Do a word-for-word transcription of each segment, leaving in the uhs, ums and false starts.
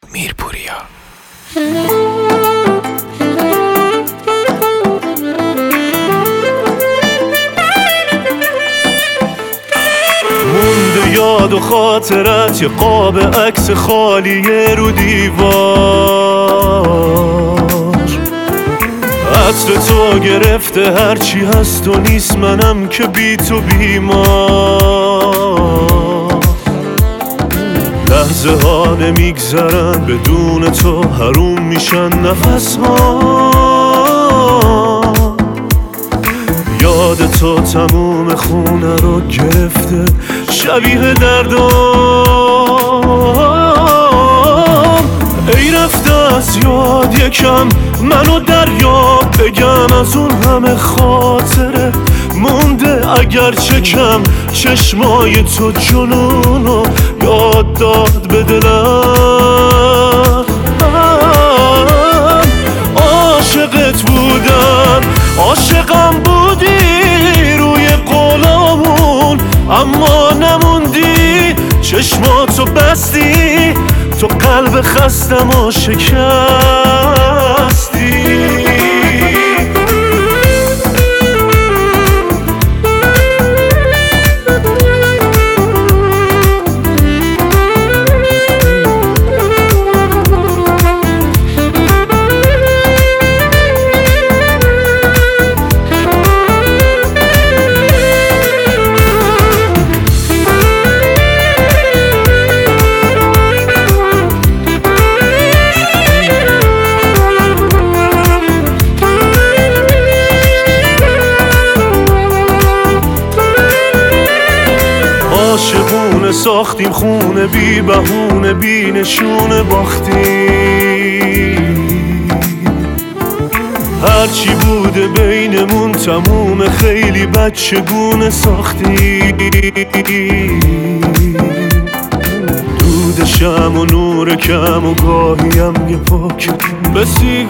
میرپوریا. مونده یاد و خاطرت، یه قاب عکس خالیه رو دیوار. عطر تو گرفته هرچی هست و نیست، منم که بی تو بیمار. لحظه ها نمیگذرن بدون تو، حروم میشن نفس ها. یاد تو تموم خونه رو گرفته، شبیه دردام. ای رفته از یاد یکم منو دریا، بگم از اون همه خاطره مونده اگر چه کم. چشمای تو جنونو یاد داد به دلم. عاشقت بودم، عاشقم بودی روی قولامون، اما نموندی. چشماتو بستی، تو قلب خستم و شکستی. عاشقونه ساختیم خونه، بی بهونه بی نشونه باختیم. هرچی بوده بینمون تموم، خیلی بچگونه ساختیم. دود شم و نور کم و گاهیم یه پاک به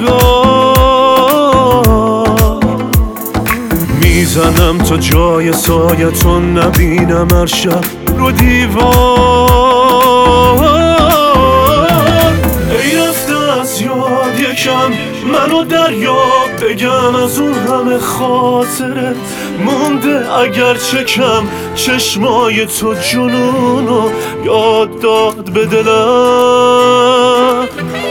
سیگار. میزنم تا جای سایتون نبینم هر شب رو دیوار. ای رفته از یاد یکم منو دریا، بگم از اون همه خاطره مونده اگر چه کم. چشمای تو جنونو یاد داد به دلم.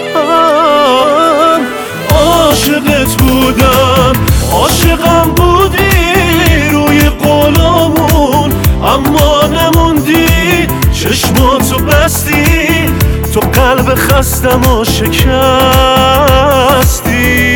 عاشقت بودم، عاشقم بودی روی قولامون، اما نموندی. چشماتو بستی، تو قلب خستم و شکستی.